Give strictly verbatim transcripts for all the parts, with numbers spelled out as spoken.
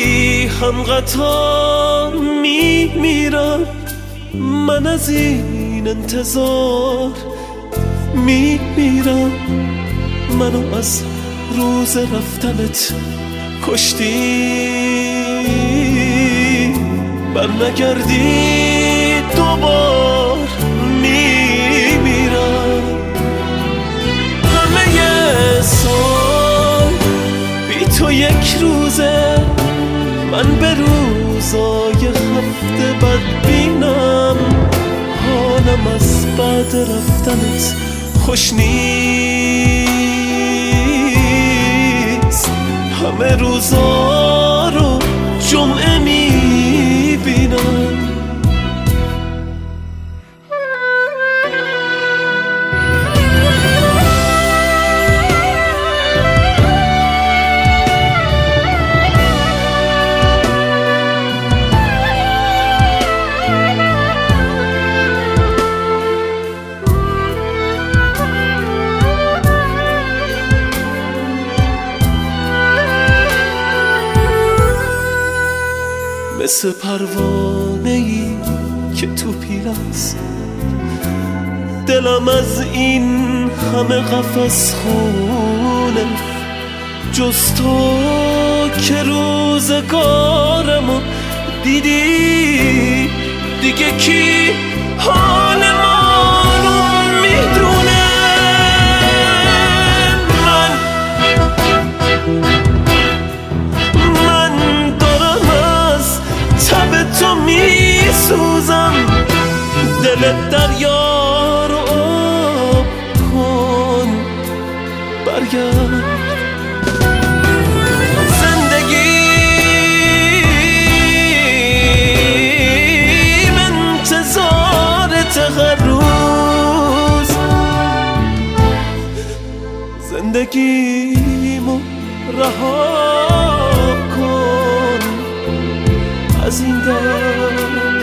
هم قطار میمیرم، من از این انتظار میمیرم. منو از روز رفتنت کشتی، بر نگردی دوبار میمیرم. همه سال بی تو یک روزه، من به روزای هفته بد بینم. حالم از بعد رفتنت خوش نیست، همه روزا رو جمعه میبینم. مثل پروانه ای که تو پیل است، دلم از این همه قفس خونه. جز تو که روزگارمو دیدی، دیگه کی حال ما رو میدونه؟ تو میسوزم، دل دریا رو آب کن، برگرد. زندگی انتظارت هر روز، زندگیمو رها کن از این درد.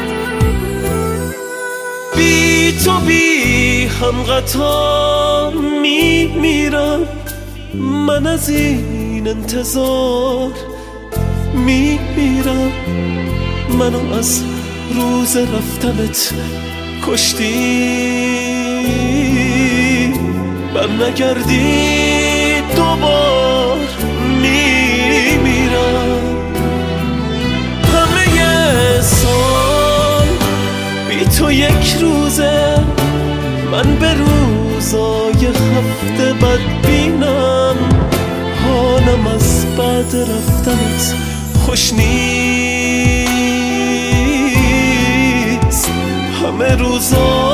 بی تو بی هم قطار میمیرم، من از این انتظار میمیرم. منو از روز رفتنت کشتی، بر نگردی دوبار میمیرم. تو یک روزه، من به روزای هفته بد بینم. حالم از بعد رفتنت خوش نیست، همه روزا